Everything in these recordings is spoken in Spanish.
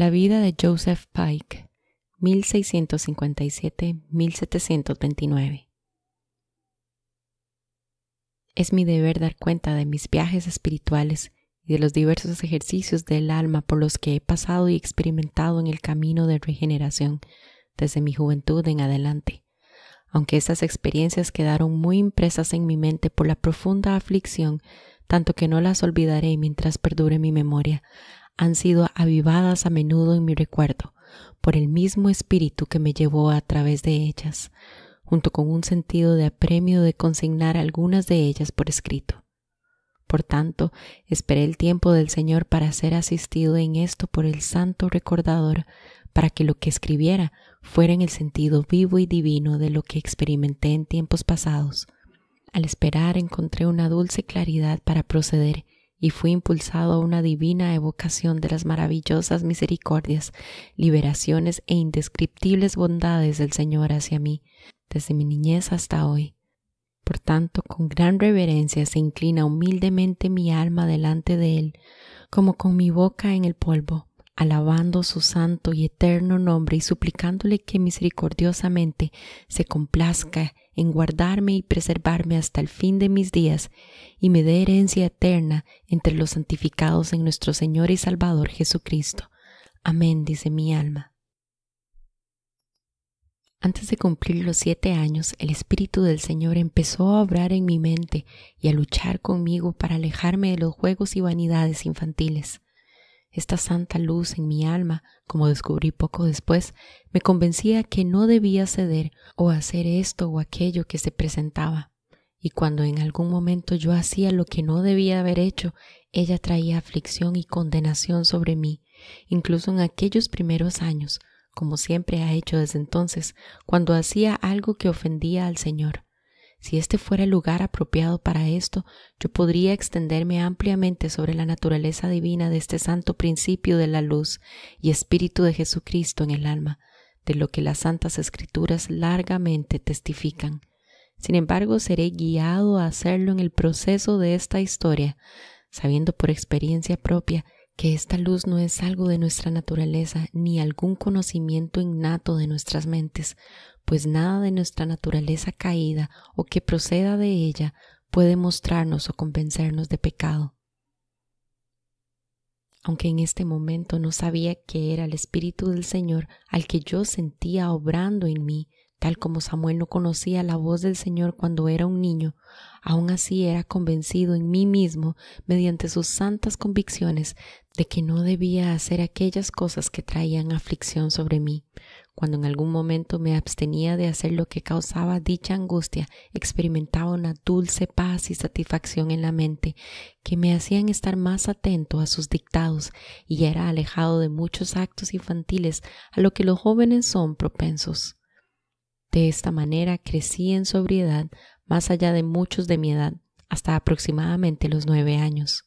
La vida de Joseph Pike, 1657-1729. Es mi deber dar cuenta de mis viajes espirituales y de los diversos ejercicios del alma por los que he pasado y experimentado en el camino de regeneración desde mi juventud en adelante, aunque esas experiencias quedaron muy impresas en mi mente por la profunda aflicción, tanto que no las olvidaré mientras perdure mi memoria. Han sido avivadas a menudo en mi recuerdo por el mismo espíritu que me llevó a través de ellas, junto con un sentido de apremio de consignar algunas de ellas por escrito. Por tanto, esperé el tiempo del Señor para ser asistido en esto por el Santo Recordador, para que lo que escribiera fuera en el sentido vivo y divino de lo que experimenté en tiempos pasados. Al esperar encontré una dulce claridad para proceder y fui impulsado a una divina evocación de las maravillosas misericordias, liberaciones e indescriptibles bondades del Señor hacia mí, desde mi niñez hasta hoy. Por tanto, con gran reverencia se inclina humildemente mi alma delante de Él, como con mi boca en el polvo, alabando su santo y eterno nombre y suplicándole que misericordiosamente se complazca en guardarme y preservarme hasta el fin de mis días y me dé herencia eterna entre los santificados en nuestro Señor y Salvador Jesucristo. Amén, dice mi alma. Antes de cumplir los 7 años, el Espíritu del Señor empezó a obrar en mi mente y a luchar conmigo para alejarme de los juegos y vanidades infantiles. Esta santa luz en mi alma, como descubrí poco después, me convencía que no debía ceder o hacer esto o aquello que se presentaba. Y cuando en algún momento yo hacía lo que no debía haber hecho, ella traía aflicción y condenación sobre mí, incluso en aquellos primeros años, como siempre ha hecho desde entonces, cuando hacía algo que ofendía al Señor. Si este fuera el lugar apropiado para esto, yo podría extenderme ampliamente sobre la naturaleza divina de este santo principio de la luz y espíritu de Jesucristo en el alma, de lo que las santas escrituras largamente testifican. Sin embargo, seré guiado a hacerlo en el proceso de esta historia, sabiendo por experiencia propia que esta luz no es algo de nuestra naturaleza ni algún conocimiento innato de nuestras mentes, pues nada de nuestra naturaleza caída o que proceda de ella puede mostrarnos o convencernos de pecado. Aunque en este momento no sabía que era el Espíritu del Señor al que yo sentía obrando en mí, tal como Samuel no conocía la voz del Señor cuando era un niño, aún así era convencido en mí mismo, mediante sus santas convicciones, de que no debía hacer aquellas cosas que traían aflicción sobre mí. Cuando en algún momento me abstenía de hacer lo que causaba dicha angustia, experimentaba una dulce paz y satisfacción en la mente que me hacían estar más atento a sus dictados y era alejado de muchos actos infantiles a lo que los jóvenes son propensos. De esta manera crecí en sobriedad más allá de muchos de mi edad, hasta aproximadamente los 9 años.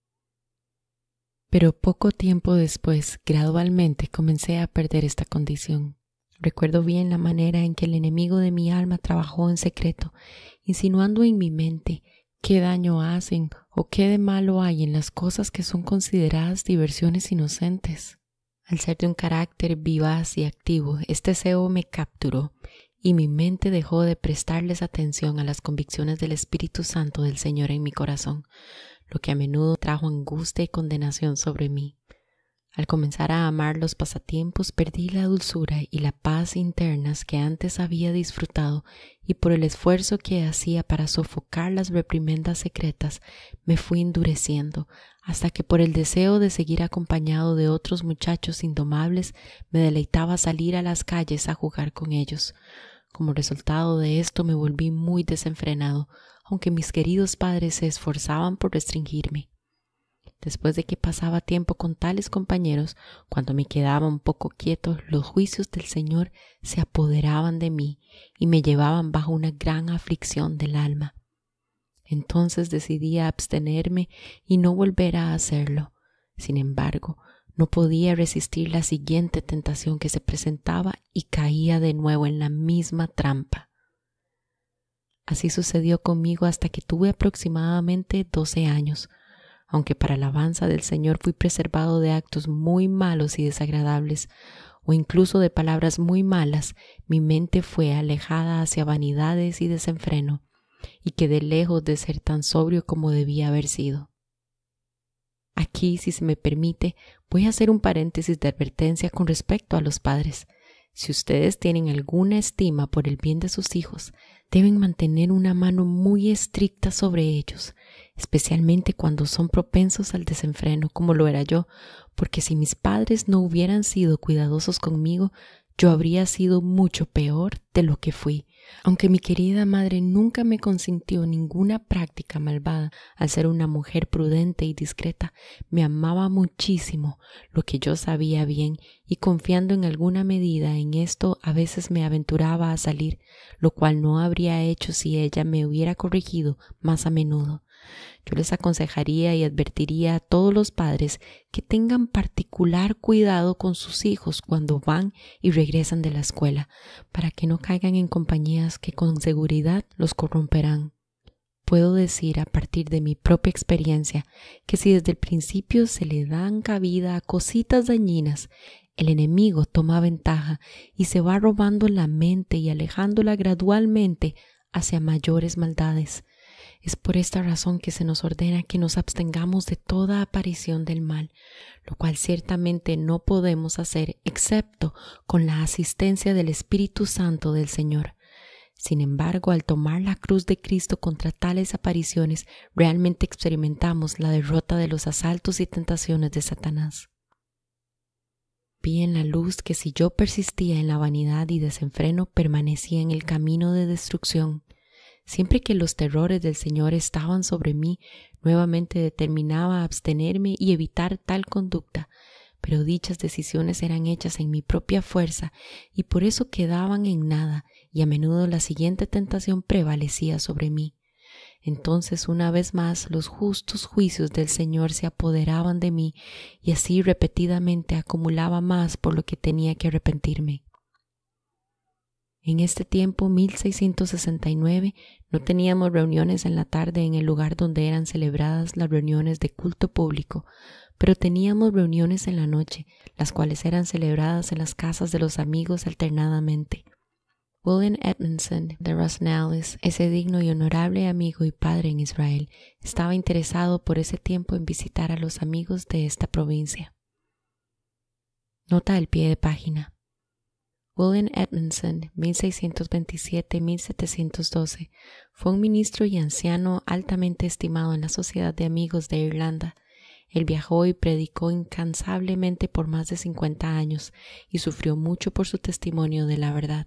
Pero poco tiempo después, gradualmente comencé a perder esta condición. Recuerdo bien la manera en que el enemigo de mi alma trabajó en secreto, insinuando en mi mente qué daño hacen o qué de malo hay en las cosas que son consideradas diversiones inocentes. Al ser de un carácter vivaz y activo, este deseo me capturó y mi mente dejó de prestarles atención a las convicciones del Espíritu Santo del Señor en mi corazón, lo que a menudo trajo angustia y condenación sobre mí. Al comenzar a amar los pasatiempos, perdí la dulzura y la paz internas que antes había disfrutado, y por el esfuerzo que hacía para sofocar las reprimendas secretas, me fui endureciendo, hasta que por el deseo de seguir acompañado de otros muchachos indomables, me deleitaba salir a las calles a jugar con ellos. Como resultado de esto me volví muy desenfrenado, aunque mis queridos padres se esforzaban por restringirme. Después de que pasaba tiempo con tales compañeros, cuando me quedaba un poco quieto, los juicios del Señor se apoderaban de mí y me llevaban bajo una gran aflicción del alma. Entonces decidí abstenerme y no volver a hacerlo. Sin embargo, no podía resistir la siguiente tentación que se presentaba y caía de nuevo en la misma trampa. Así sucedió conmigo hasta que tuve aproximadamente 12 años. aunque para alabanza del Señor fui preservado de actos muy malos y desagradables, o incluso de palabras muy malas, mi mente fue alejada hacia vanidades y desenfreno, y quedé lejos de ser tan sobrio como debía haber sido. Aquí, si se me permite, voy a hacer un paréntesis de advertencia con respecto a los padres. Si ustedes tienen alguna estima por el bien de sus hijos, deben mantener una mano muy estricta sobre ellos, especialmente cuando son propensos al desenfreno, como lo era yo, porque si mis padres no hubieran sido cuidadosos conmigo, yo habría sido mucho peor de lo que fui. Aunque mi querida madre nunca me consintió ninguna práctica malvada, al ser una mujer prudente y discreta, me amaba muchísimo, lo que yo sabía bien, y confiando en alguna medida en esto, a veces me aventuraba a salir, lo cual no habría hecho si ella me hubiera corregido más a menudo. Yo les aconsejaría y advertiría a todos los padres que tengan particular cuidado con sus hijos cuando van y regresan de la escuela, para que no caigan en compañías que con seguridad los corromperán. Puedo decir a partir de mi propia experiencia que si desde el principio se le dan cabida a cositas dañinas, el enemigo toma ventaja y se va robando la mente y alejándola gradualmente hacia mayores maldades. Es por esta razón que se nos ordena que nos abstengamos de toda aparición del mal, lo cual ciertamente no podemos hacer excepto con la asistencia del Espíritu Santo del Señor. Sin embargo, al tomar la cruz de Cristo contra tales apariciones, realmente experimentamos la derrota de los asaltos y tentaciones de Satanás. Vi en la luz que si yo persistía en la vanidad y desenfreno, permanecía en el camino de destrucción. Siempre que los terrores del Señor estaban sobre mí, nuevamente determinaba a abstenerme y evitar tal conducta, pero dichas decisiones eran hechas en mi propia fuerza y por eso quedaban en nada, y a menudo la siguiente tentación prevalecía sobre mí. Entonces, una vez más, los justos juicios del Señor se apoderaban de mí y así repetidamente acumulaba más por lo que tenía que arrepentirme. En este tiempo, 1669, no teníamos reuniones en la tarde en el lugar donde eran celebradas las reuniones de culto público, pero teníamos reuniones en la noche, las cuales eran celebradas en las casas de los amigos alternadamente. William Edmondson de Rasnales, ese digno y honorable amigo y padre en Israel, estaba interesado por ese tiempo en visitar a los amigos de esta provincia. Nota al pie de página. William Edmondson, 1627-1712, fue un ministro y anciano altamente estimado en la Sociedad de Amigos de Irlanda. Él viajó y predicó incansablemente por más de 50 años y sufrió mucho por su testimonio de la verdad.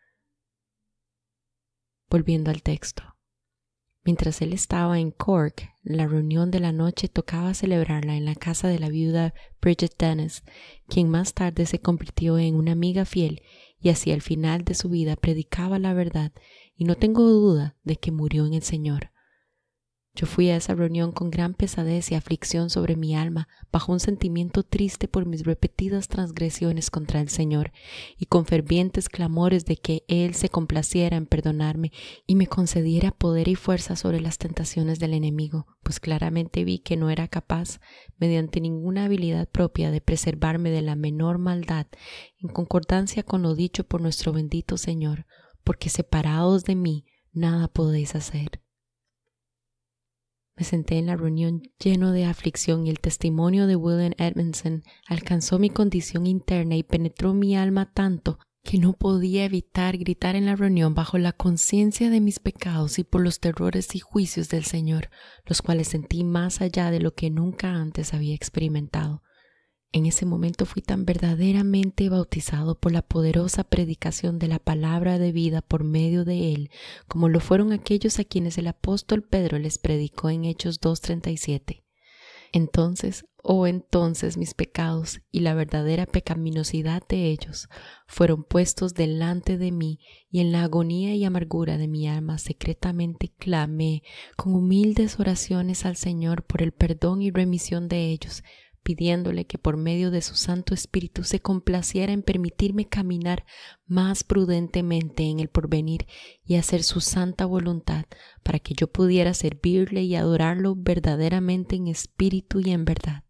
Volviendo al texto. Mientras él estaba en Cork, la reunión de la noche tocaba celebrarla en la casa de la viuda Bridget Dennis, quien más tarde se convirtió en una amiga fiel y hacia el final de su vida predicaba la verdad, y no tengo duda de que murió en el Señor. Yo fui a esa reunión con gran pesadez y aflicción sobre mi alma, bajo un sentimiento triste por mis repetidas transgresiones contra el Señor, y con fervientes clamores de que Él se complaciera en perdonarme y me concediera poder y fuerza sobre las tentaciones del enemigo, pues claramente vi que no era capaz, mediante ninguna habilidad propia, de preservarme de la menor maldad, en concordancia con lo dicho por nuestro bendito Señor, porque separados de mí nada podéis hacer. Me senté en la reunión lleno de aflicción y el testimonio de William Edmondson alcanzó mi condición interna y penetró mi alma tanto que no podía evitar gritar en la reunión bajo la conciencia de mis pecados y por los terrores y juicios del Señor, los cuales sentí más allá de lo que nunca antes había experimentado. En ese momento fui tan verdaderamente bautizado por la poderosa predicación de la palabra de vida por medio de él, como lo fueron aquellos a quienes el apóstol Pedro les predicó en Hechos 2:37. Entonces mis pecados y la verdadera pecaminosidad de ellos fueron puestos delante de mí, y en la agonía y amargura de mi alma secretamente clamé con humildes oraciones al Señor por el perdón y remisión de ellos, pidiéndole que por medio de su Santo Espíritu se complaciera en permitirme caminar más prudentemente en el porvenir y hacer su santa voluntad para que yo pudiera servirle y adorarlo verdaderamente en espíritu y en verdad.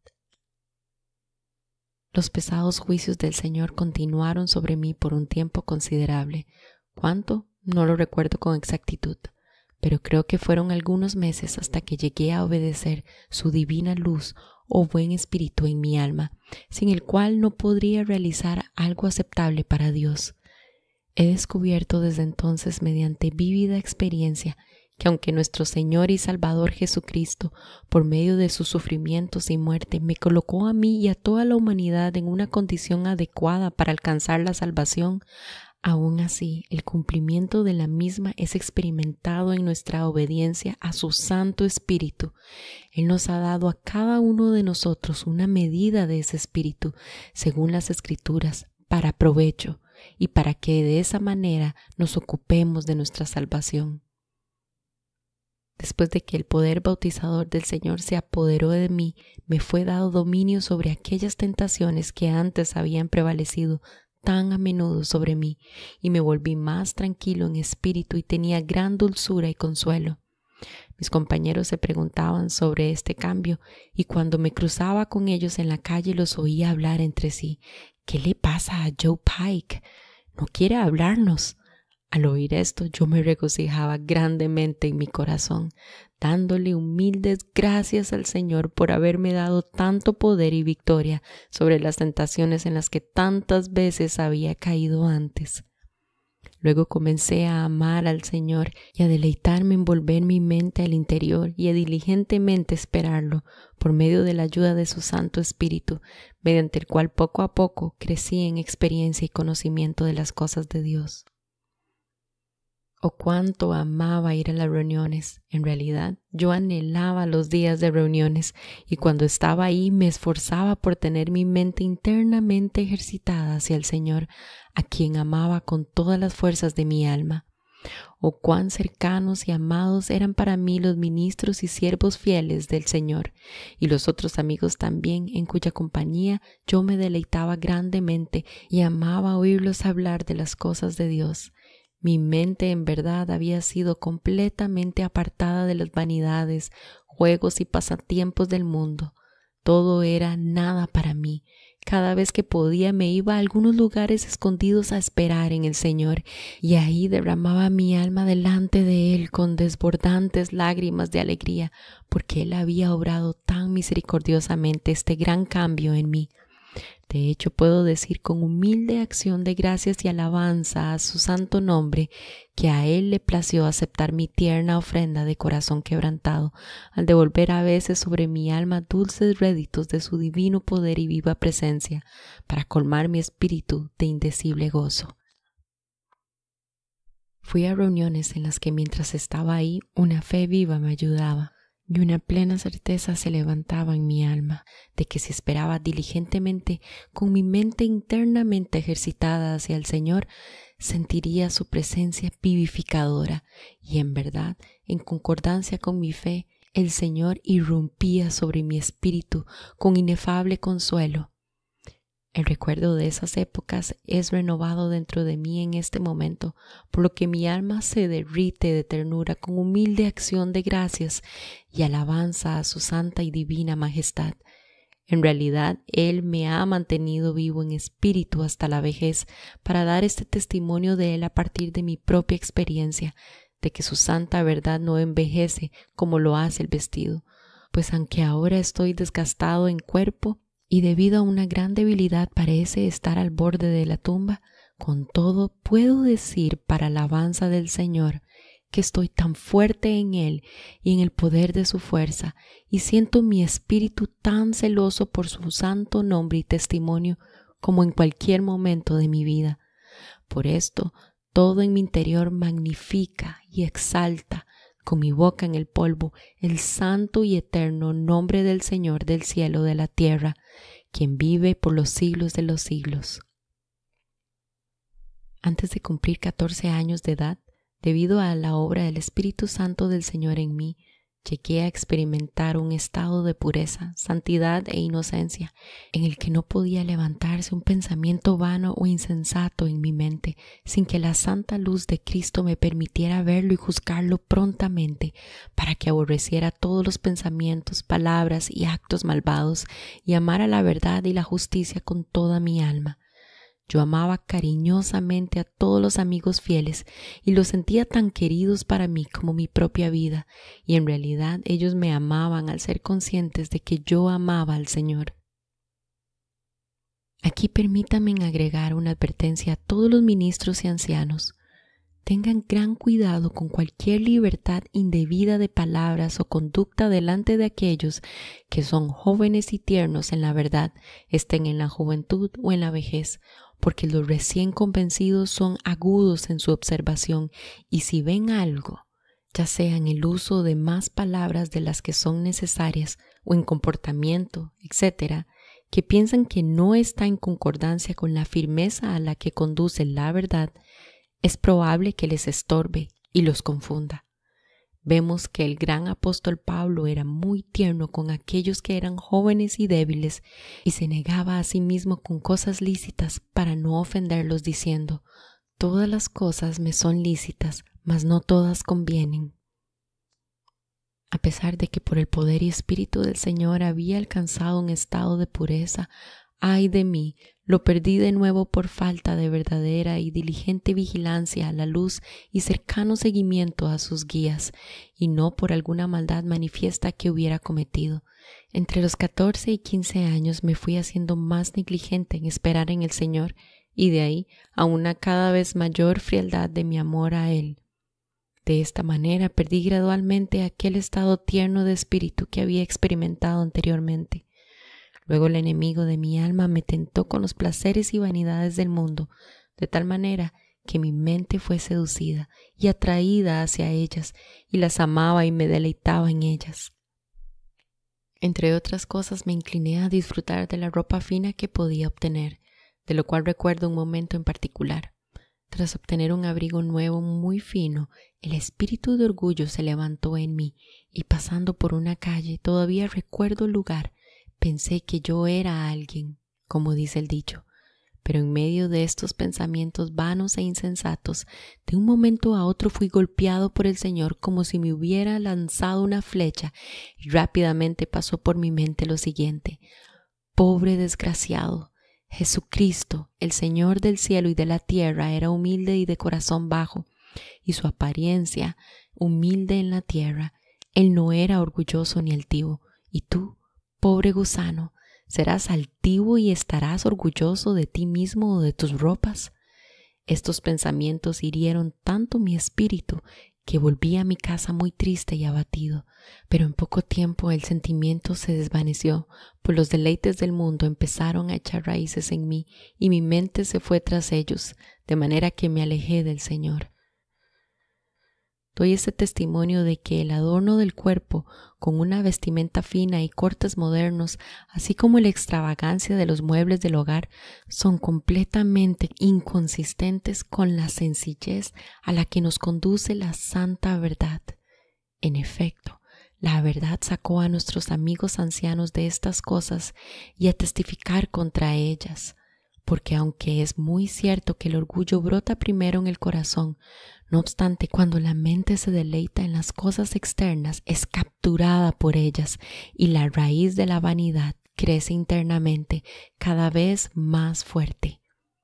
Los pesados juicios del Señor continuaron sobre mí por un tiempo considerable. ¿Cuánto? No lo recuerdo con exactitud, pero creo que fueron algunos meses hasta que llegué a obedecer su divina luz o buen espíritu en mi alma, sin el cual no podría realizar algo aceptable para Dios. He descubierto desde entonces mediante vívida experiencia que aunque nuestro Señor y Salvador Jesucristo, por medio de sus sufrimientos y muerte, me colocó a mí y a toda la humanidad en una condición adecuada para alcanzar la salvación, aún así el cumplimiento de la misma es experimentado en nuestra obediencia a su Santo Espíritu. Él nos ha dado a cada uno de nosotros una medida de ese Espíritu, según las Escrituras, para provecho y para que de esa manera nos ocupemos de nuestra salvación. Después de que el poder bautizador del Señor se apoderó de mí, me fue dado dominio sobre aquellas tentaciones que antes habían prevalecido tan a menudo sobre mí, y me volví más tranquilo en espíritu y tenía gran dulzura y consuelo. Mis compañeros se preguntaban sobre este cambio, y cuando me cruzaba con ellos en la calle los oía hablar entre sí. ¿Qué le pasa a Joe Pike? ¿No quiere hablarnos? Al oír esto, yo me regocijaba grandemente en mi corazón, dándole humildes gracias al Señor por haberme dado tanto poder y victoria sobre las tentaciones en las que tantas veces había caído antes. Luego comencé a amar al Señor y a deleitarme en volver mi mente al interior y a diligentemente esperarlo por medio de la ayuda de su Santo Espíritu, mediante el cual poco a poco crecí en experiencia y conocimiento de las cosas de Dios. Oh, cuánto amaba ir a las reuniones. En realidad, yo anhelaba los días de reuniones y cuando estaba ahí me esforzaba por tener mi mente internamente ejercitada hacia el Señor, a quien amaba con todas las fuerzas de mi alma. Oh, cuán cercanos y amados eran para mí los ministros y siervos fieles del Señor y los otros amigos también, en cuya compañía yo me deleitaba grandemente y amaba oírlos hablar de las cosas de Dios. Mi mente en verdad había sido completamente apartada de las vanidades, juegos y pasatiempos del mundo. Todo era nada para mí. Cada vez que podía me iba a algunos lugares escondidos a esperar en el Señor, y ahí derramaba mi alma delante de Él con desbordantes lágrimas de alegría, porque Él había obrado tan misericordiosamente este gran cambio en mí. De hecho, puedo decir con humilde acción de gracias y alabanza a su santo nombre que a Él le plació aceptar mi tierna ofrenda de corazón quebrantado, al devolver a veces sobre mi alma dulces réditos de su divino poder y viva presencia, para colmar mi espíritu de indecible gozo. Fui a reuniones en las que mientras estaba ahí, una fe viva me ayudaba. Y una plena certeza se levantaba en mi alma de que si esperaba diligentemente, con mi mente internamente ejercitada hacia el Señor, sentiría su presencia vivificadora, y en verdad, en concordancia con mi fe, el Señor irrumpía sobre mi espíritu con inefable consuelo. El recuerdo de esas épocas es renovado dentro de mí en este momento, por lo que mi alma se derrite de ternura con humilde acción de gracias y alabanza a su santa y divina majestad. En realidad, Él me ha mantenido vivo en espíritu hasta la vejez para dar este testimonio de Él a partir de mi propia experiencia, de que su santa verdad no envejece como lo hace el vestido, pues aunque ahora estoy desgastado en cuerpo, y debido a una gran debilidad parece estar al borde de la tumba, con todo puedo decir para alabanza del Señor que estoy tan fuerte en Él y en el poder de su fuerza, y siento mi espíritu tan celoso por su santo nombre y testimonio como en cualquier momento de mi vida. Por esto, todo en mi interior magnifica y exalta, con mi boca en el polvo, el santo y eterno nombre del Señor del cielo y de la tierra, quien vive por los siglos de los siglos. Antes de cumplir 14 años de edad, debido a la obra del Espíritu Santo del Señor en mí, llegué a experimentar un estado de pureza, santidad e inocencia en el que no podía levantarse un pensamiento vano o insensato en mi mente sin que la santa luz de Cristo me permitiera verlo y juzgarlo prontamente para que aborreciera todos los pensamientos, palabras y actos malvados y amara la verdad y la justicia con toda mi alma. Yo amaba cariñosamente a todos los amigos fieles y los sentía tan queridos para mí como mi propia vida, y en realidad ellos me amaban al ser conscientes de que yo amaba al Señor. Aquí permítanme agregar una advertencia a todos los ministros y ancianos. Tengan gran cuidado con cualquier libertad indebida de palabras o conducta delante de aquellos que son jóvenes y tiernos en la verdad, estén en la juventud o en la vejez, porque los recién convencidos son agudos en su observación y si ven algo, ya sea en el uso de más palabras de las que son necesarias o en comportamiento, etc., que piensan que no está en concordancia con la firmeza a la que conduce la verdad, es probable que les estorbe y los confunda. Vemos que el gran apóstol Pablo era muy tierno con aquellos que eran jóvenes y débiles y se negaba a sí mismo con cosas lícitas para no ofenderlos diciendo: todas las cosas me son lícitas, mas no todas convienen. A pesar de que por el poder y espíritu del Señor había alcanzado un estado de pureza, ¡ay de mí! Lo perdí de nuevo por falta de verdadera y diligente vigilancia a la luz y cercano seguimiento a sus guías, y no por alguna maldad manifiesta que hubiera cometido. Entre los 14 y 15 años me fui haciendo más negligente en esperar en el Señor, y de ahí a una cada vez mayor frialdad de mi amor a Él. De esta manera perdí gradualmente aquel estado tierno de espíritu que había experimentado anteriormente. Luego el enemigo de mi alma me tentó con los placeres y vanidades del mundo, de tal manera que mi mente fue seducida y atraída hacia ellas, y las amaba y me deleitaba en ellas. Entre otras cosas me incliné a disfrutar de la ropa fina que podía obtener, de lo cual recuerdo un momento en particular. Tras obtener un abrigo nuevo muy fino, el espíritu de orgullo se levantó en mí, y pasando por una calle, todavía recuerdo el lugar, pensé que yo era alguien, como dice el dicho, pero en medio de estos pensamientos vanos e insensatos, de un momento a otro fui golpeado por el Señor como si me hubiera lanzado una flecha y rápidamente pasó por mi mente lo siguiente: pobre desgraciado, Jesucristo, el Señor del cielo y de la tierra, era humilde y de corazón bajo, y su apariencia humilde en la tierra. Él no era orgulloso ni altivo, y tú, pobre gusano, ¿serás altivo y estarás orgulloso de ti mismo o de tus ropas? Estos pensamientos hirieron tanto mi espíritu que volví a mi casa muy triste y abatido, pero en poco tiempo el sentimiento se desvaneció, pues los deleites del mundo empezaron a echar raíces en mí y mi mente se fue tras ellos, de manera que me alejé del Señor. Doy este testimonio de que el adorno del cuerpo con una vestimenta fina y cortes modernos, así como la extravagancia de los muebles del hogar, son completamente inconsistentes con la sencillez a la que nos conduce la santa verdad. En efecto, la verdad sacó a nuestros amigos ancianos de estas cosas y a testificar contra ellas, porque aunque es muy cierto que el orgullo brota primero en el corazón, no obstante, cuando la mente se deleita en las cosas externas, es capturada por ellas y la raíz de la vanidad crece internamente, cada vez más fuerte.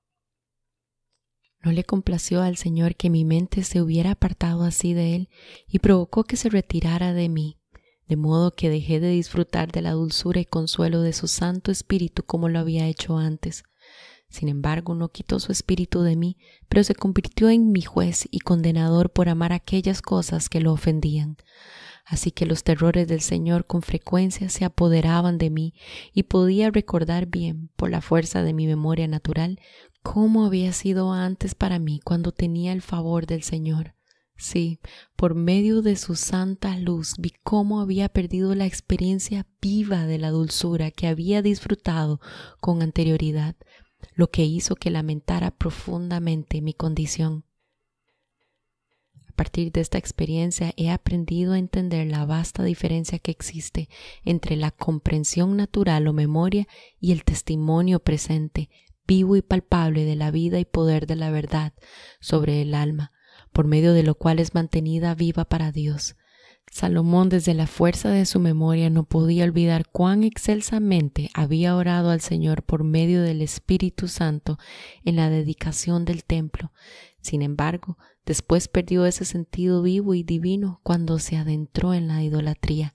No le complació al Señor que mi mente se hubiera apartado así de Él y provocó que se retirara de mí, de modo que dejé de disfrutar de la dulzura y consuelo de su Santo Espíritu como lo había hecho antes. Sin embargo, no quitó su espíritu de mí, pero se convirtió en mi juez y condenador por amar aquellas cosas que lo ofendían. Así que los terrores del Señor con frecuencia se apoderaban de mí y podía recordar bien, por la fuerza de mi memoria natural, cómo había sido antes para mí cuando tenía el favor del Señor. Sí, por medio de su santa luz vi cómo había perdido la experiencia viva de la dulzura que había disfrutado con anterioridad, lo que hizo que lamentara profundamente mi condición. A partir de esta experiencia he aprendido a entender la vasta diferencia que existe entre la comprensión natural o memoria y el testimonio presente, vivo y palpable de la vida y poder de la verdad sobre el alma, por medio de lo cual es mantenida viva para Dios. Salomón, desde la fuerza de su memoria, no podía olvidar cuán excelsamente había orado al Señor por medio del Espíritu Santo en la dedicación del templo. Sin embargo, después perdió ese sentido vivo y divino cuando se adentró en la idolatría.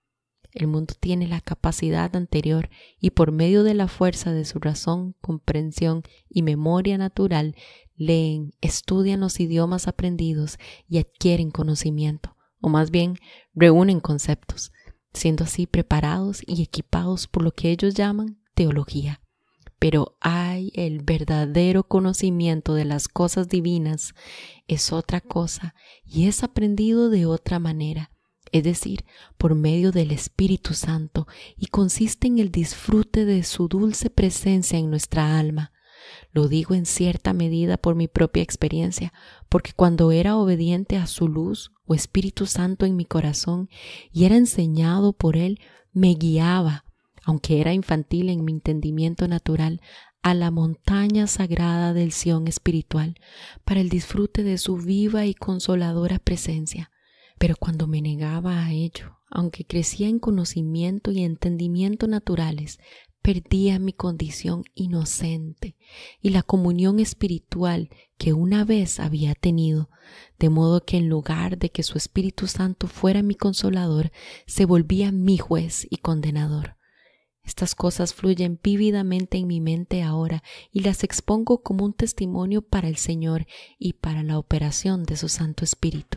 El mundo tiene la capacidad anterior y por medio de la fuerza de su razón, comprensión y memoria natural, leen, estudian los idiomas aprendidos y adquieren conocimiento, o más bien reúnen conceptos, siendo así preparados y equipados por lo que ellos llaman teología. Pero hay el verdadero conocimiento de las cosas divinas, es otra cosa y es aprendido de otra manera, es decir, por medio del Espíritu Santo, y consiste en el disfrute de su dulce presencia en nuestra alma. Lo digo en cierta medida por mi propia experiencia, porque cuando era obediente a su luz o Espíritu Santo en mi corazón y era enseñado por él, me guiaba, aunque era infantil en mi entendimiento natural, a la montaña sagrada del Sión espiritual, para el disfrute de su viva y consoladora presencia. Pero cuando me negaba a ello, aunque crecía en conocimiento y entendimiento naturales, perdía mi condición inocente y la comunión espiritual que una vez había tenido, de modo que en lugar de que su Espíritu Santo fuera mi consolador, se volvía mi juez y condenador. Estas cosas fluyen vívidamente en mi mente ahora y las expongo como un testimonio para el Señor y para la operación de su Santo Espíritu.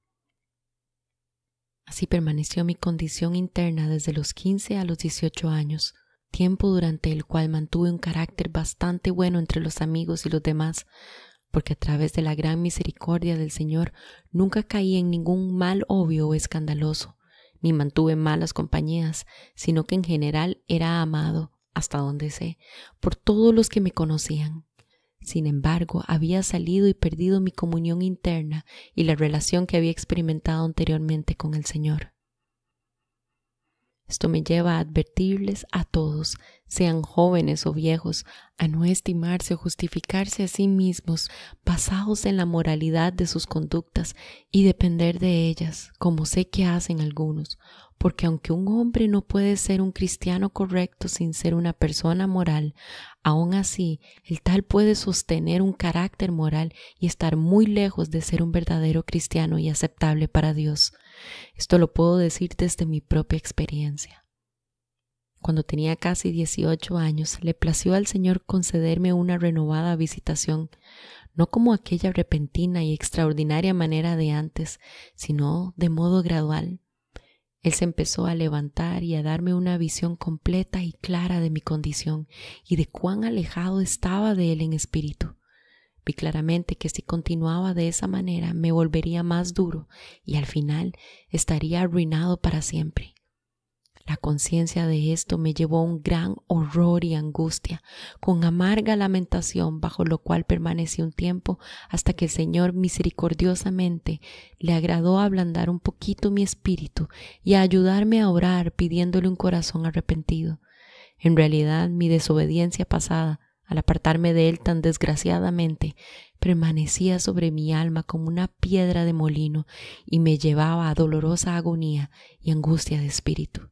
Así permaneció mi condición interna desde los 15 a los 18 años, tiempo durante el cual mantuve un carácter bastante bueno entre los amigos y los demás, porque a través de la gran misericordia del Señor nunca caí en ningún mal obvio o escandaloso, ni mantuve malas compañías, sino que en general era amado, hasta donde sé, por todos los que me conocían. Sin embargo, había salido y perdido mi comunión interna y la relación que había experimentado anteriormente con el Señor. Esto me lleva a advertirles a todos, sean jóvenes o viejos, a no estimarse o justificarse a sí mismos basados en la moralidad de sus conductas y depender de ellas, como sé que hacen algunos, porque aunque un hombre no puede ser un cristiano correcto sin ser una persona moral, aún así el tal puede sostener un carácter moral y estar muy lejos de ser un verdadero cristiano y aceptable para Dios. Esto lo puedo decir desde mi propia experiencia. Cuando tenía casi 18 años, le plació al Señor concederme una renovada visitación, no como aquella repentina y extraordinaria manera de antes, sino de modo gradual. Él se empezó a levantar y a darme una visión completa y clara de mi condición y de cuán alejado estaba de Él en espíritu. Vi claramente que si continuaba de esa manera me volvería más duro y al final estaría arruinado para siempre. La conciencia de esto me llevó a un gran horror y angustia, con amarga lamentación, bajo lo cual permanecí un tiempo hasta que el Señor misericordiosamente le agradó ablandar un poquito mi espíritu y a ayudarme a orar pidiéndole un corazón arrepentido. En realidad, mi desobediencia pasada, al apartarme de él tan desgraciadamente, permanecía sobre mi alma como una piedra de molino y me llevaba a dolorosa agonía y angustia de espíritu.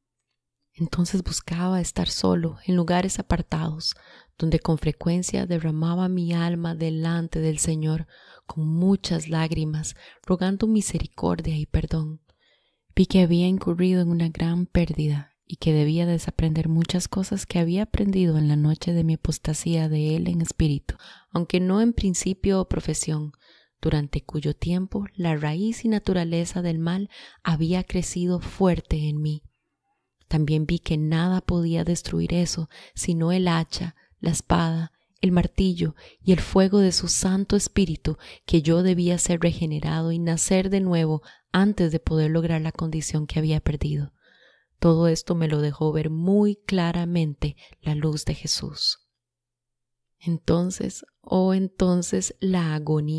Entonces buscaba estar solo en lugares apartados, donde con frecuencia derramaba mi alma delante del Señor con muchas lágrimas, rogando misericordia y perdón. Vi que había incurrido en una gran pérdida y que debía desaprender muchas cosas que había aprendido en la noche de mi apostasía de Él en espíritu, aunque no en principio o profesión, durante cuyo tiempo la raíz y naturaleza del mal había crecido fuerte en mí. También vi que nada podía destruir eso, sino el hacha, la espada, el martillo y el fuego de su Santo Espíritu, que yo debía ser regenerado y nacer de nuevo antes de poder lograr la condición que había perdido. Todo esto me lo dejó ver muy claramente la luz de Jesús. Entonces la agonía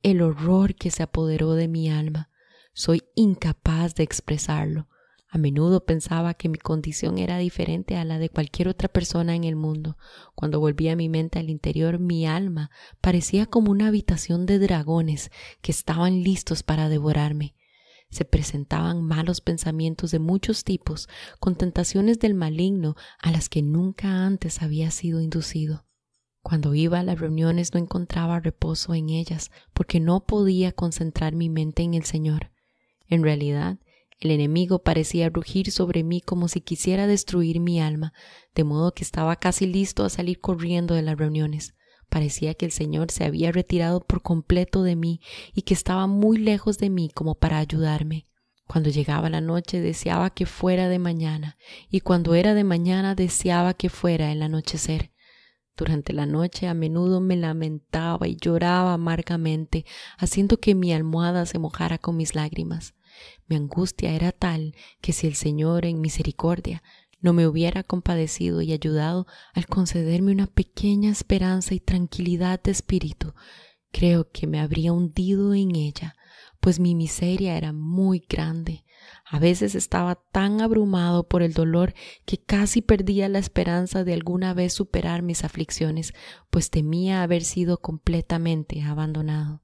el horror que se apoderó de mi alma. Soy incapaz de expresarlo. A menudo pensaba que mi condición era diferente a la de cualquier otra persona en el mundo. Cuando volvía mi mente al interior, mi alma parecía como una habitación de dragones que estaban listos para devorarme. Se presentaban malos pensamientos de muchos tipos, con tentaciones del maligno a las que nunca antes había sido inducido. Cuando iba a las reuniones no encontraba reposo en ellas, porque no podía concentrar mi mente en el Señor. En realidad, el enemigo parecía rugir sobre mí como si quisiera destruir mi alma, de modo que estaba casi listo a salir corriendo de las reuniones. Parecía que el Señor se había retirado por completo de mí y que estaba muy lejos de mí como para ayudarme. Cuando llegaba la noche deseaba que fuera de mañana, y cuando era de mañana deseaba que fuera el anochecer. Durante la noche a menudo me lamentaba y lloraba amargamente, haciendo que mi almohada se mojara con mis lágrimas. Mi angustia era tal que si el Señor en misericordia no me hubiera compadecido y ayudado al concederme una pequeña esperanza y tranquilidad de espíritu, creo que me habría hundido en ella, pues mi miseria era muy grande. A veces estaba tan abrumado por el dolor que casi perdía la esperanza de alguna vez superar mis aflicciones, pues temía haber sido completamente abandonado.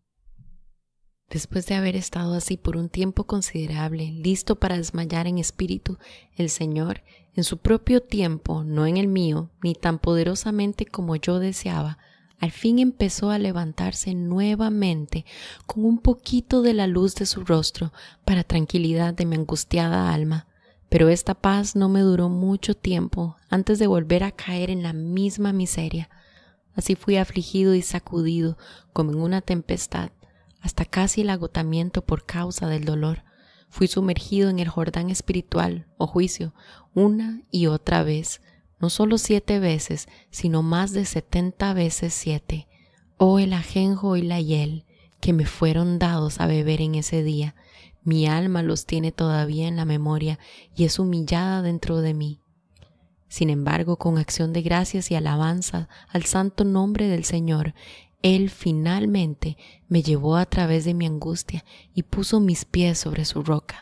Después de haber estado así por un tiempo considerable, listo para desmayar en espíritu, el Señor, en su propio tiempo, no en el mío, ni tan poderosamente como yo deseaba, al fin empezó a levantarse nuevamente con un poquito de la luz de su rostro para tranquilidad de mi angustiada alma. Pero esta paz no me duró mucho tiempo antes de volver a caer en la misma miseria. Así fui afligido y sacudido como en una tempestad, hasta casi el agotamiento por causa del dolor. Fui sumergido en el Jordán espiritual o juicio una y otra vez, no solo 7 veces, sino más de 70 veces 7. Oh, el ajenjo y la hiel que me fueron dados a beber en ese día. Mi alma los tiene todavía en la memoria y es humillada dentro de mí. Sin embargo, con acción de gracias y alabanza al santo nombre del Señor, Él finalmente me llevó a través de mi angustia y puso mis pies sobre su roca.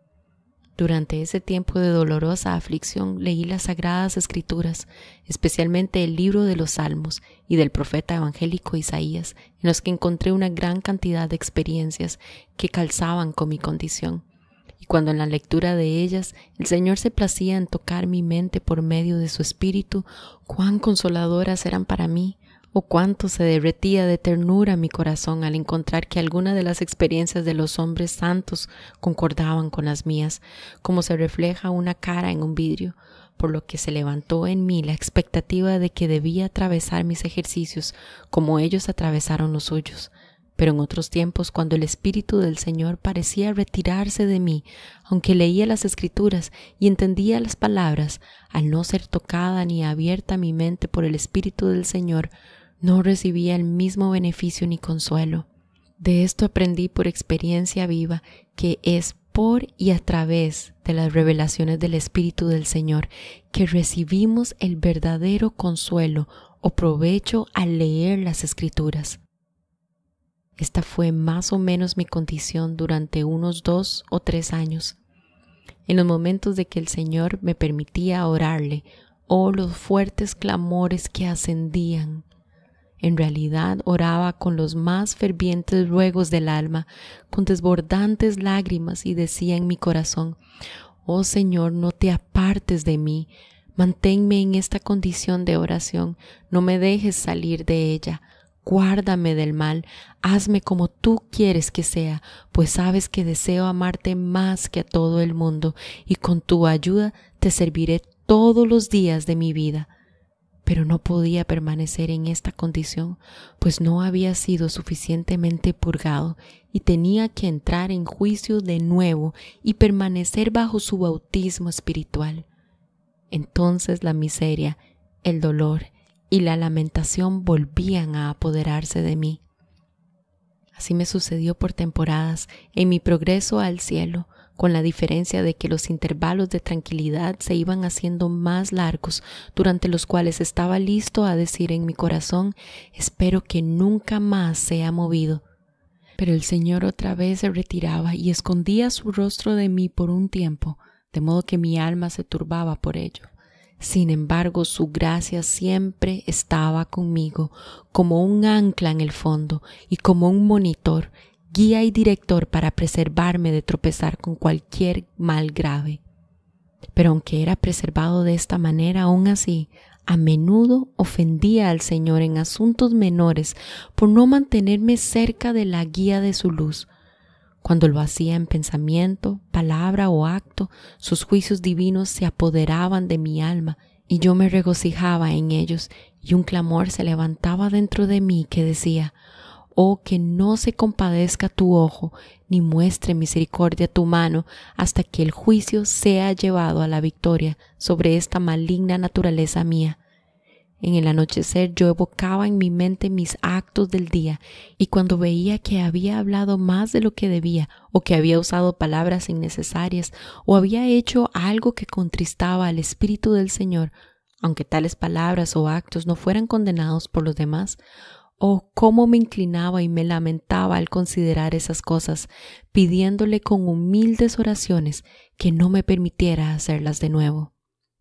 Durante ese tiempo de dolorosa aflicción leí las Sagradas Escrituras, especialmente el libro de los Salmos y del profeta evangélico Isaías, en los que encontré una gran cantidad de experiencias que calzaban con mi condición. Y cuando en la lectura de ellas el Señor se placía en tocar mi mente por medio de su Espíritu, cuán consoladoras eran para mí, o cuánto se derretía de ternura mi corazón al encontrar que algunas de las experiencias de los hombres santos concordaban con las mías, como se refleja una cara en un vidrio, por lo que se levantó en mí la expectativa de que debía atravesar mis ejercicios como ellos atravesaron los suyos. Pero en otros tiempos, cuando el Espíritu del Señor parecía retirarse de mí, aunque leía las Escrituras y entendía las palabras, al no ser tocada ni abierta mi mente por el Espíritu del Señor, no recibía el mismo beneficio ni consuelo. De esto aprendí por experiencia viva que es por y a través de las revelaciones del Espíritu del Señor que recibimos el verdadero consuelo o provecho al leer las Escrituras. Esta fue más o menos mi condición durante unos 2 o 3 años. En los momentos de que el Señor me permitía orarle, los fuertes clamores que ascendían. En realidad oraba con los más fervientes ruegos del alma, con desbordantes lágrimas y decía en mi corazón: «Oh Señor, no te apartes de mí, manténme en esta condición de oración, no me dejes salir de ella». Guárdame del mal, hazme como tú quieres que sea, pues sabes que deseo amarte más que a todo el mundo y con tu ayuda te serviré todos los días de mi vida. Pero no podía permanecer en esta condición, pues no había sido suficientemente purgado y tenía que entrar en juicio de nuevo y permanecer bajo su bautismo espiritual. Entonces la miseria, el dolor y la lamentación volvían a apoderarse de mí. Así me sucedió por temporadas en mi progreso al cielo, con la diferencia de que los intervalos de tranquilidad se iban haciendo más largos, durante los cuales estaba listo a decir en mi corazón: «Espero que nunca más sea movido». Pero el Señor otra vez se retiraba y escondía su rostro de mí por un tiempo, de modo que mi alma se turbaba por ello. Sin embargo, su gracia siempre estaba conmigo, como un ancla en el fondo y como un monitor, guía y director para preservarme de tropezar con cualquier mal grave. Pero aunque era preservado de esta manera, aún así, a menudo ofendía al Señor en asuntos menores por no mantenerme cerca de la guía de su luz. Cuando lo hacía en pensamiento, palabra o acto, sus juicios divinos se apoderaban de mi alma y yo me regocijaba en ellos, y un clamor se levantaba dentro de mí que decía: «Oh, que no se compadezca tu ojo, ni muestre misericordia tu mano, hasta que el juicio sea llevado a la victoria sobre esta maligna naturaleza mía». En el anochecer yo evocaba en mi mente mis actos del día, y cuando veía que había hablado más de lo que debía, o que había usado palabras innecesarias, o había hecho algo que contristaba al Espíritu del Señor, aunque tales palabras o actos no fueran condenados por los demás, oh, cómo me inclinaba y me lamentaba al considerar esas cosas, pidiéndole con humildes oraciones que no me permitiera hacerlas de nuevo.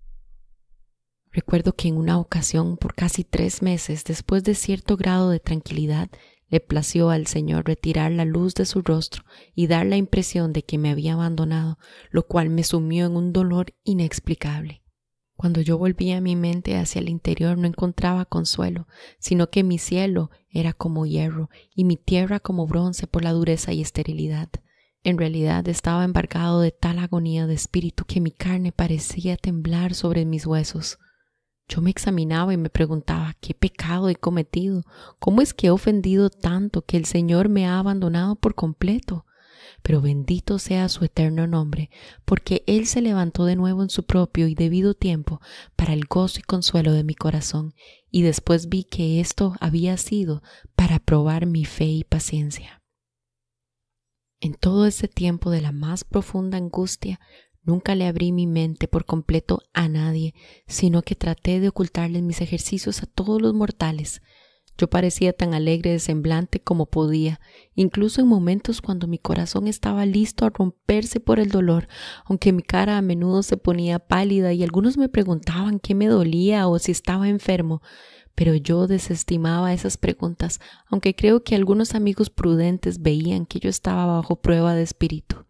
Recuerdo que en una ocasión, por casi 3 meses, después de cierto grado de tranquilidad, le plació al Señor retirar la luz de su rostro y dar la impresión de que me había abandonado, lo cual me sumió en un dolor inexplicable. Cuando yo volvía mi mente hacia el interior no encontraba consuelo, sino que mi cielo era como hierro y mi tierra como bronce por la dureza y esterilidad. En realidad estaba embargado de tal agonía de espíritu que mi carne parecía temblar sobre mis huesos. Yo me examinaba y me preguntaba: ¿qué pecado he cometido? ¿Cómo es que he ofendido tanto que el Señor me ha abandonado por completo? Pero bendito sea su eterno nombre, porque Él se levantó de nuevo en su propio y debido tiempo para el gozo y consuelo de mi corazón, y después vi que esto había sido para probar mi fe y paciencia. En todo ese tiempo de la más profunda angustia, nunca le abrí mi mente por completo a nadie, sino que traté de ocultarles mis ejercicios a todos los mortales. Yo parecía tan alegre de semblante como podía, incluso en momentos cuando mi corazón estaba listo a romperse por el dolor, aunque mi cara a menudo se ponía pálida y algunos me preguntaban qué me dolía o si estaba enfermo. Pero yo desestimaba esas preguntas, aunque creo que algunos amigos prudentes veían que yo estaba bajo prueba de espíritu.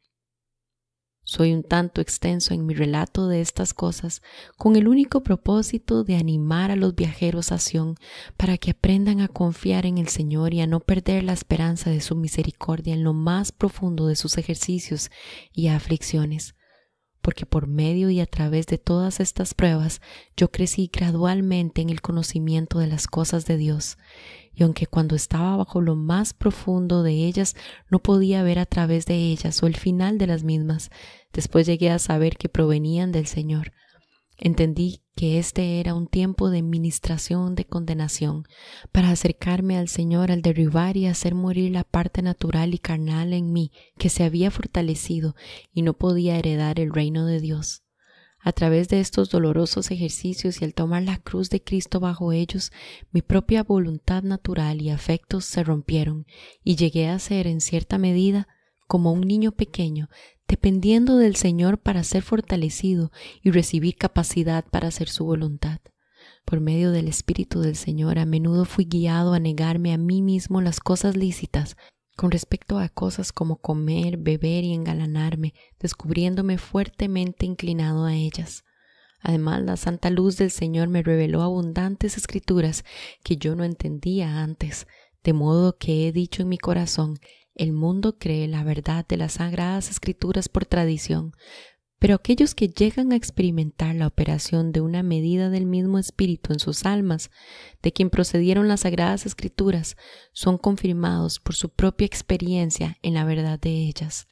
Soy un tanto extenso en mi relato de estas cosas, con el único propósito de animar a los viajeros a Sión para que aprendan a confiar en el Señor y a no perder la esperanza de su misericordia en lo más profundo de sus ejercicios y aflicciones. Porque por medio y a través de todas estas pruebas yo crecí gradualmente en el conocimiento de las cosas de Dios, y aunque cuando estaba bajo lo más profundo de ellas no podía ver a través de ellas o el final de las mismas, después llegué a saber que provenían del Señor. Entendí que este era un tiempo de ministración de condenación, para acercarme al Señor al derribar y hacer morir la parte natural y carnal en mí que se había fortalecido y no podía heredar el reino de Dios. A través de estos dolorosos ejercicios y al tomar la cruz de Cristo bajo ellos, mi propia voluntad natural y afectos se rompieron y llegué a ser en cierta medida como un niño pequeño, dependiendo del Señor para ser fortalecido y recibir capacidad para hacer su voluntad. Por medio del Espíritu del Señor, a menudo fui guiado a negarme a mí mismo las cosas lícitas, con respecto a cosas como comer, beber y engalanarme, descubriéndome fuertemente inclinado a ellas. Además, la santa luz del Señor me reveló abundantes escrituras que yo no entendía antes, de modo que he dicho en mi corazón: el mundo cree la verdad de las sagradas escrituras por tradición, pero aquellos que llegan a experimentar la operación de una medida del mismo Espíritu en sus almas, de quien procedieron las sagradas escrituras, son confirmados por su propia experiencia en la verdad de ellas.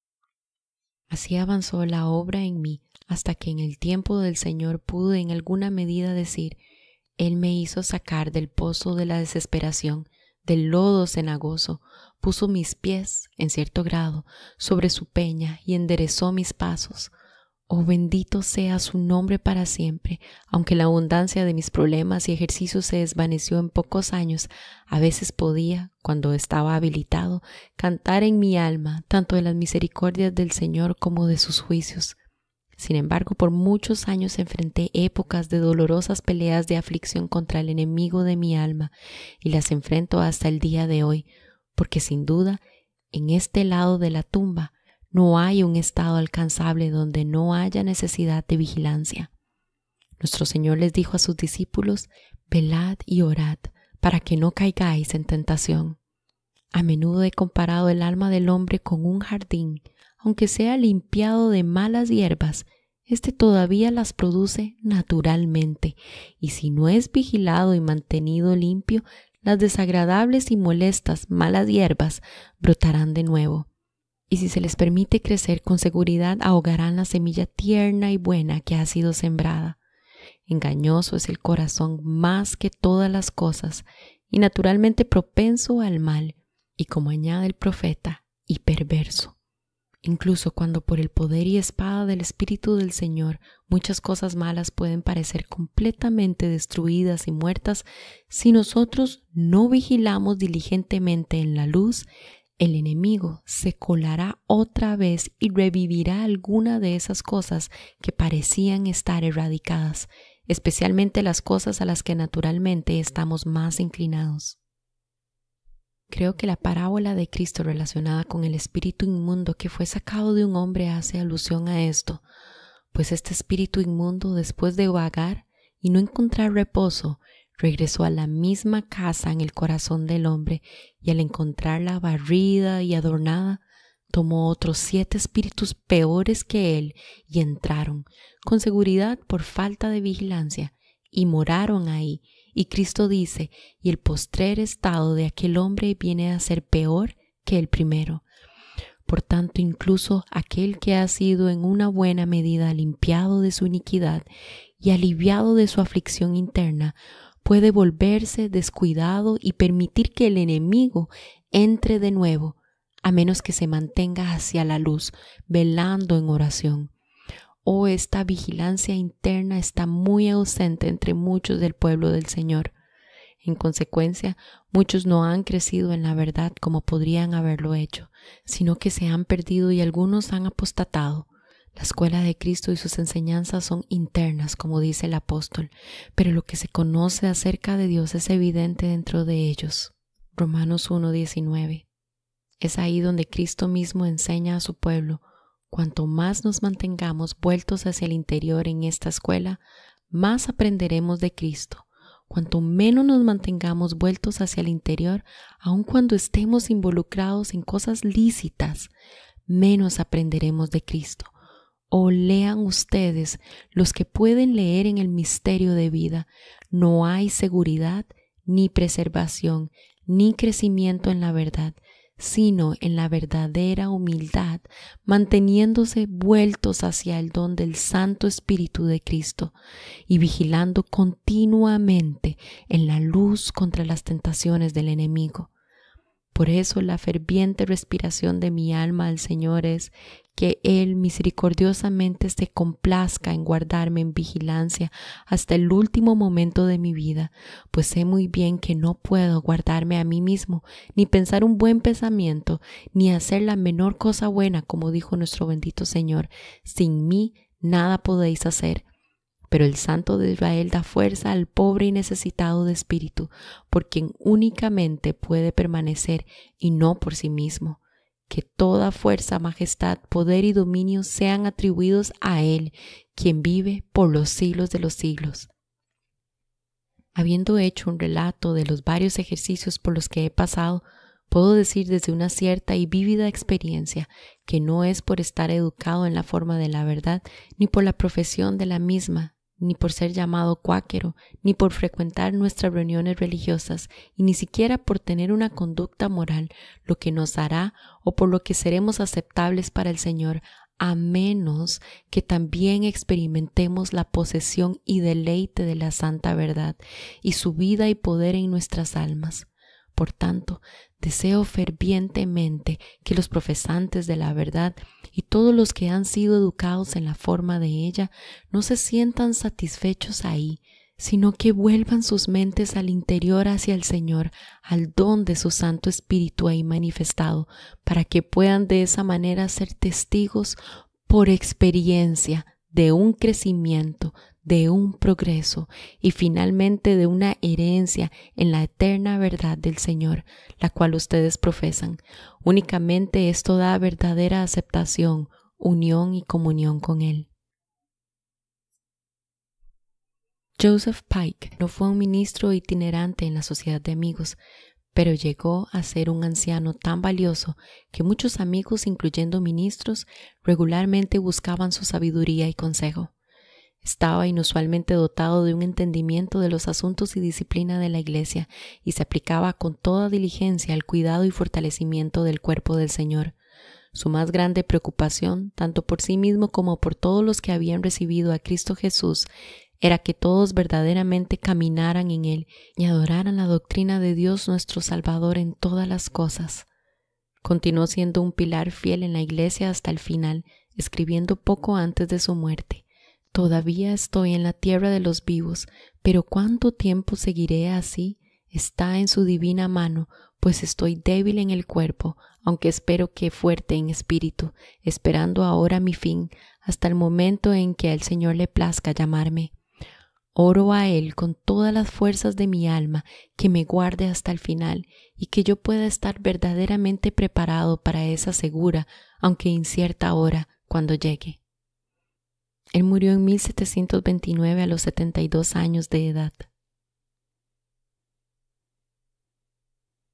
Así avanzó la obra en mí hasta que en el tiempo del Señor pude en alguna medida decir: Él me hizo sacar del pozo de la desesperación, del lodo cenagoso, puso mis pies, en cierto grado, sobre su peña y enderezó mis pasos. Oh, bendito sea su nombre para siempre. Aunque la abundancia de mis problemas y ejercicios se desvaneció en pocos años, a veces podía, cuando estaba habilitado, cantar en mi alma tanto de las misericordias del Señor como de sus juicios. Sin embargo, por muchos años enfrenté épocas de dolorosas peleas de aflicción contra el enemigo de mi alma, y las enfrento hasta el día de hoy, porque sin duda, en este lado de la tumba, no hay un estado alcanzable donde no haya necesidad de vigilancia. Nuestro Señor les dijo a sus discípulos: velad y orad, para que no caigáis en tentación. A menudo he comparado el alma del hombre con un jardín. Aunque sea limpiado de malas hierbas, este todavía las produce naturalmente, y si no es vigilado y mantenido limpio, las desagradables y molestas malas hierbas brotarán de nuevo. Y si se les permite crecer, con seguridad ahogarán la semilla tierna y buena que ha sido sembrada. Engañoso es el corazón más que todas las cosas, y naturalmente propenso al mal, y como añade el profeta, y perverso. Incluso cuando por el poder y espada del Espíritu del Señor muchas cosas malas pueden parecer completamente destruidas y muertas, si nosotros no vigilamos diligentemente en la luz, el enemigo se colará otra vez y revivirá alguna de esas cosas que parecían estar erradicadas, especialmente las cosas a las que naturalmente estamos más inclinados. Creo que la parábola de Cristo relacionada con el espíritu inmundo que fue sacado de un hombre hace alusión a esto, pues este espíritu inmundo, después de vagar y no encontrar reposo, regresó a la misma casa en el corazón del hombre, y al encontrarla barrida y adornada, tomó otros 7 espíritus peores que él y entraron, con seguridad por falta de vigilancia, y moraron ahí. Y Cristo dice: y el postrer estado de aquel hombre viene a ser peor que el primero. Por tanto, incluso aquel que ha sido en una buena medida limpiado de su iniquidad y aliviado de su aflicción interna, puede volverse descuidado y permitir que el enemigo entre de nuevo, a menos que se mantenga hacia la luz, velando en oración. Oh, esta vigilancia interna está muy ausente entre muchos del pueblo del Señor. En consecuencia, muchos no han crecido en la verdad como podrían haberlo hecho, sino que se han perdido y algunos han apostatado. La escuela de Cristo y sus enseñanzas son internas, como dice el apóstol, pero lo que se conoce acerca de Dios es evidente dentro de ellos. Romanos 1:19. Es ahí donde Cristo mismo enseña a su pueblo: cuanto más nos mantengamos vueltos hacia el interior en esta escuela, más aprenderemos de Cristo. Cuanto menos nos mantengamos vueltos hacia el interior, aun cuando estemos involucrados en cosas lícitas, menos aprenderemos de Cristo. O lean ustedes, los que pueden leer en el misterio de vida, no hay seguridad, ni preservación, ni crecimiento en la verdad, sino en la verdadera humildad, manteniéndose vueltos hacia el don del Santo Espíritu de Cristo y vigilando continuamente en la luz contra las tentaciones del enemigo. Por eso la ferviente respiración de mi alma al Señor es que Él misericordiosamente se complazca en guardarme en vigilancia hasta el último momento de mi vida, pues sé muy bien que no puedo guardarme a mí mismo, ni pensar un buen pensamiento, ni hacer la menor cosa buena, como dijo nuestro bendito Señor: sin mí nada podéis hacer. Pero el Santo de Israel da fuerza al pobre y necesitado de espíritu, por quien únicamente puede permanecer y no por sí mismo. Que toda fuerza, majestad, poder y dominio sean atribuidos a Él, quien vive por los siglos de los siglos. Habiendo hecho un relato de los varios ejercicios por los que he pasado, puedo decir desde una cierta y vívida experiencia que no es por estar educado en la forma de la verdad, ni por la profesión de la misma, ni por ser llamado cuáquero, ni por frecuentar nuestras reuniones religiosas, y ni siquiera por tener una conducta moral, lo que nos hará o por lo que seremos aceptables para el Señor, a menos que también experimentemos la posesión y deleite de la santa verdad y su vida y poder en nuestras almas. Por tanto, deseo fervientemente que los profesantes de la verdad y todos los que han sido educados en la forma de ella no se sientan satisfechos ahí, sino que vuelvan sus mentes al interior hacia el Señor, al don de su Santo Espíritu ahí manifestado, para que puedan de esa manera ser testigos por experiencia de un crecimiento, de un progreso y finalmente de una herencia en la eterna verdad del Señor, la cual ustedes profesan. Únicamente esto da verdadera aceptación, unión y comunión con Él. Joseph Pike no fue un ministro itinerante en la sociedad de amigos, pero llegó a ser un anciano tan valioso que muchos amigos, incluyendo ministros, regularmente buscaban su sabiduría y consejo. Estaba inusualmente dotado de un entendimiento de los asuntos y disciplina de la Iglesia y se aplicaba con toda diligencia al cuidado y fortalecimiento del cuerpo del Señor. Su más grande preocupación, tanto por sí mismo como por todos los que habían recibido a Cristo Jesús, era que todos verdaderamente caminaran en Él y adoraran la doctrina de Dios nuestro Salvador en todas las cosas. Continuó siendo un pilar fiel en la Iglesia hasta el final, escribiendo poco antes de su muerte: «Todavía estoy en la tierra de los vivos, pero ¿cuánto tiempo seguiré así? Está en su divina mano, pues estoy débil en el cuerpo, aunque espero que fuerte en espíritu, esperando ahora mi fin, hasta el momento en que al Señor le plazca llamarme. Oro a Él con todas las fuerzas de mi alma que me guarde hasta el final y que yo pueda estar verdaderamente preparado para esa segura, aunque incierta hora, cuando llegue». Él murió en 1729 a los 72 años de edad.